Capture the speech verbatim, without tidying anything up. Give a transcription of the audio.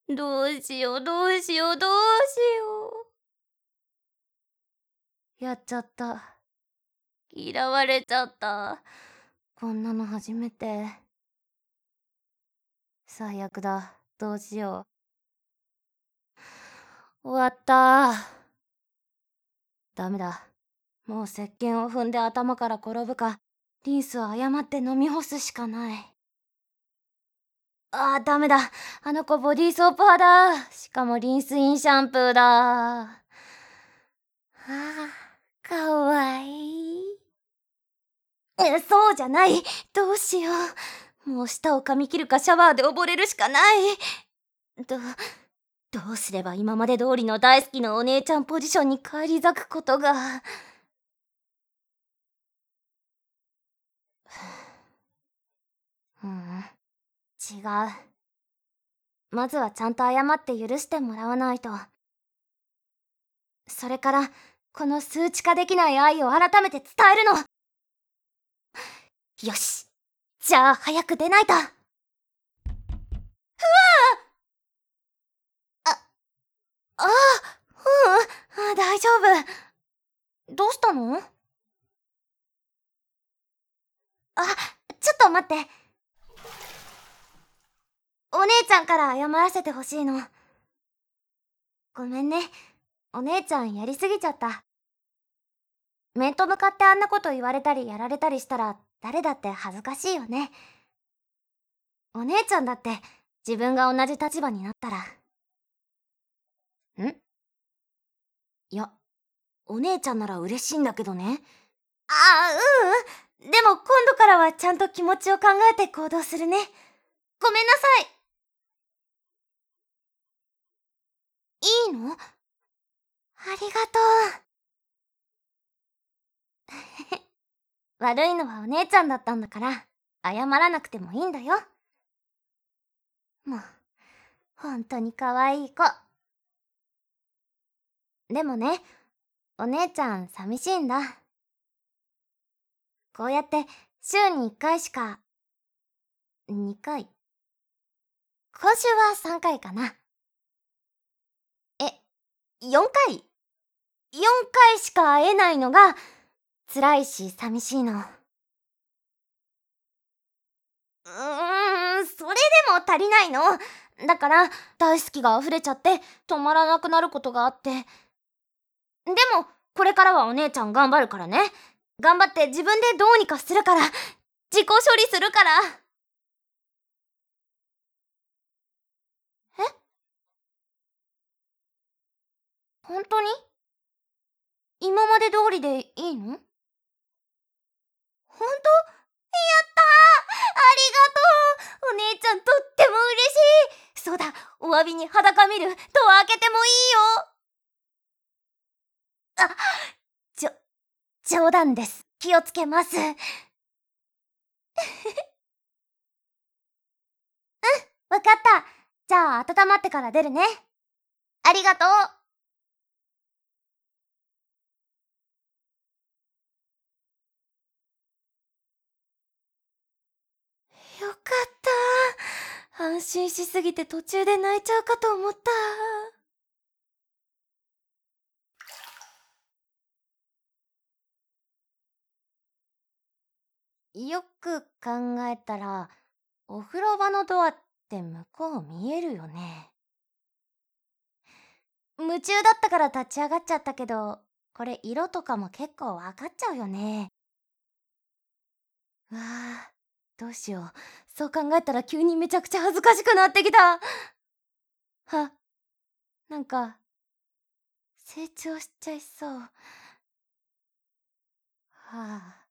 どうしようどうしようどうしよう。やっちゃった。嫌われちゃった。こんなの初めて。最悪だ。どうしよう。終わった。ダメだ。もう石鹸を踏んで頭から転ぶか、リンスを誤って飲み干すしかない。あー、ダメだ。あの子ボディーソープ派だ。しかもリンスインシャンプーだ。あー、かわいい。え、そうじゃない。どうしよう。もう舌を噛み切るかシャワーで溺れるしかない。ど、どうすれば今まで通りの大好きなお姉ちゃんポジションに返り咲くことが。うん、違う。まずはちゃんと謝って許してもらわないと。それから、この数値化できない愛を改めて伝えるの。よし。じゃあ早く出ないと。うわあ、ああ、うん、あ、大丈夫。どうしたの？あ、ちょっと待って。お姉ちゃんから謝らせてほしいの。ごめんね。お姉ちゃんやりすぎちゃった。面と向かってあんなこと言われたりやられたりしたら誰だって恥ずかしいよね。お姉ちゃんだって自分が同じ立場になったら。ん？いや、お姉ちゃんなら嬉しいんだけどね。ああ、ううん。でも今度からはちゃんと気持ちを考えて行動するね。ごめんなさい。いいの？ありがとう。悪いのはお姉ちゃんだったんだから、謝らなくてもいいんだよ。もう、ほんとに可愛い子。でもね、お姉ちゃん寂しいんだ。こうやって週にいっかいしか、にかい。今週はさんかいかな。え、よんかい ?よん 回しか会えないのが辛いし寂しいの。うーん、それでも足りないの。だから大好きが溢れちゃって止まらなくなることがあって。でもこれからはお姉ちゃん頑張るからね。頑張って自分でどうにかするから。自己処理するから。え、本当に？今まで通りでいいの？本当？やったー、ありがとう。お姉ちゃんとっても嬉しい。そうだ、お詫びに裸見るドア開けてもいいよ。あ、じょ、冗談です。気をつけます。わかった。じゃあ温まってから出るね。ありがとう。よかった。安心しすぎて途中で泣いちゃうかと思った。よく考えたら、お風呂場のドアって向こう見えるよね。夢中だったから立ち上がっちゃったけど、これ色とかも結構わかっちゃうよね。うわあ、どうしよう。そう考えたら急にめちゃくちゃ恥ずかしくなってきた。は、なんか、成長しちゃいそう。はあ。